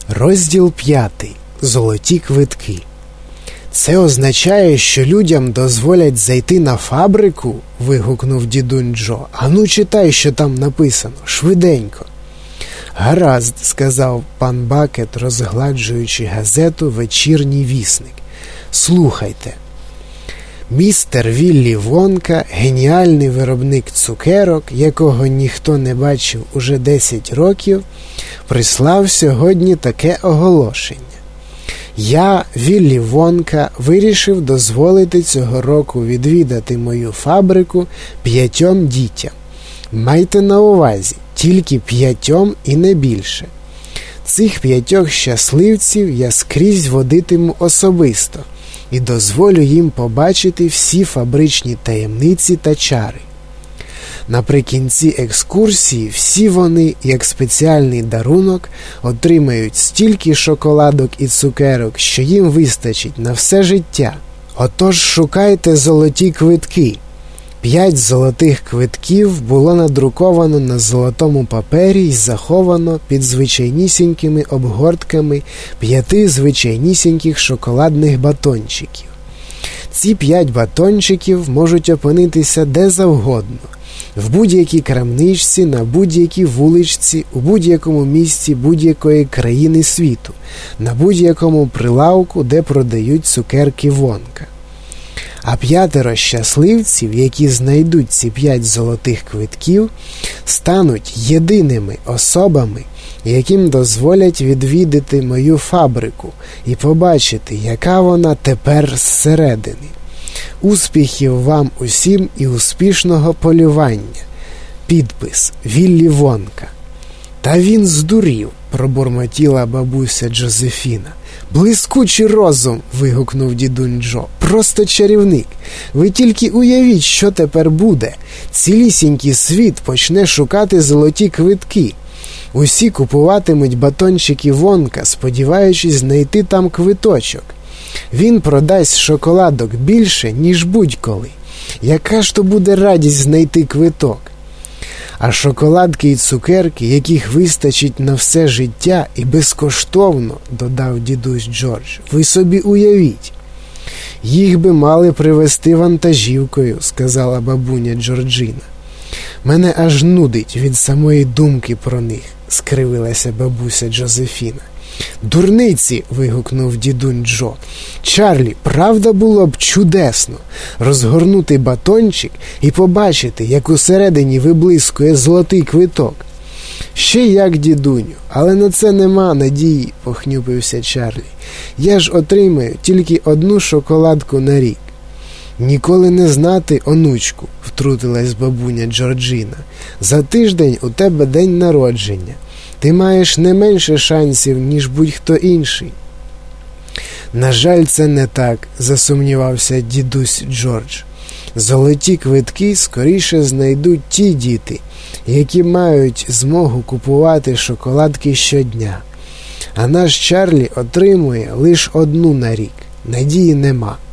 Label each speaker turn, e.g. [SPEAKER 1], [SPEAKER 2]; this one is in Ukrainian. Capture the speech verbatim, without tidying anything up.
[SPEAKER 1] Розділ п'ятий. Золоті квитки. «Це означає, що людям дозволять зайти на фабрику?» – вигукнув дідунь Джо. «Ану, читай, що там написано. Швиденько». «Гаразд», – сказав пан Бакет, розгладжуючи газету «Вечірній вісник». «Слухайте. Містер Віллі Вонка, геніальний виробник цукерок, якого ніхто не бачив уже десять років, прислав сьогодні таке оголошення. Я, Віллі Вонка, вирішив дозволити цього року відвідати мою фабрику п'ятьом дітям. Майте на увазі, тільки п'ятьом і не більше. Цих п'ятьох щасливців я скрізь водитиму особисто і дозволю їм побачити всі фабричні таємниці та чари. Наприкінці екскурсії всі вони, як спеціальний дарунок, отримають стільки шоколадок і цукерок, що їм вистачить на все життя. Отож шукайте золоті квитки». П'ять золотих квитків було надруковано на золотому папері й заховано під звичайнісінькими обгортками п'яти звичайнісіньких шоколадних батончиків. Ці п'ять батончиків можуть опинитися де завгодно, в будь-якій крамничці, на будь-якій вуличці, у будь-якому місці будь-якої країни світу, на будь-якому прилавку, де продають цукерки Вонка. А п'ятеро щасливців, які знайдуть ці п'ять золотих квитків, стануть єдиними особами, яким дозволять відвідати мою фабрику і побачити, яка вона тепер зсередини. Успіхів вам усім і успішного полювання. Підпис: Віллі Вонка. «Та він здурів», – пробурмотіла бабуся Джозефіна. «Блискучий розум!» – вигукнув дідунь Джо. «Просто чарівник! Ви тільки уявіть, що тепер буде. Цілісінький світ почне шукати золоті квитки. Усі купуватимуть батончики Вонка, сподіваючись знайти там квиточок. Він продасть шоколадок більше, ніж будь-коли. Яка ж то буде радість знайти квиток? А шоколадки і цукерки, яких вистачить на все життя і безкоштовно, – додав дідусь Джордж, – ви собі уявіть». «Їх би мали привезти вантажівкою», – сказала бабуня Джорджина. «Мене аж нудить від самої думки про них», – скривилася бабуся Джозефіна. «Дурниці!» – вигукнув дідунь Джо. «Чарлі, правда було б чудесно розгорнути батончик і побачити, як усередині виблискує золотий квиток». «Ще як, дідуню, але на це нема надії», – похнюпився Чарлі. «Я ж отримаю тільки одну шоколадку на рік». «Ніколи не знати, онучку», – втрутилась бабуня Джорджина. «За тиждень у тебе день народження. Ти маєш не менше шансів, ніж будь-хто інший». «На жаль, це не так», – засумнівався дідусь Джордж. «Золоті квитки скоріше знайдуть ті діти, які мають змогу купувати шоколадки щодня. А наш Чарлі отримує лише одну на рік. Надії нема».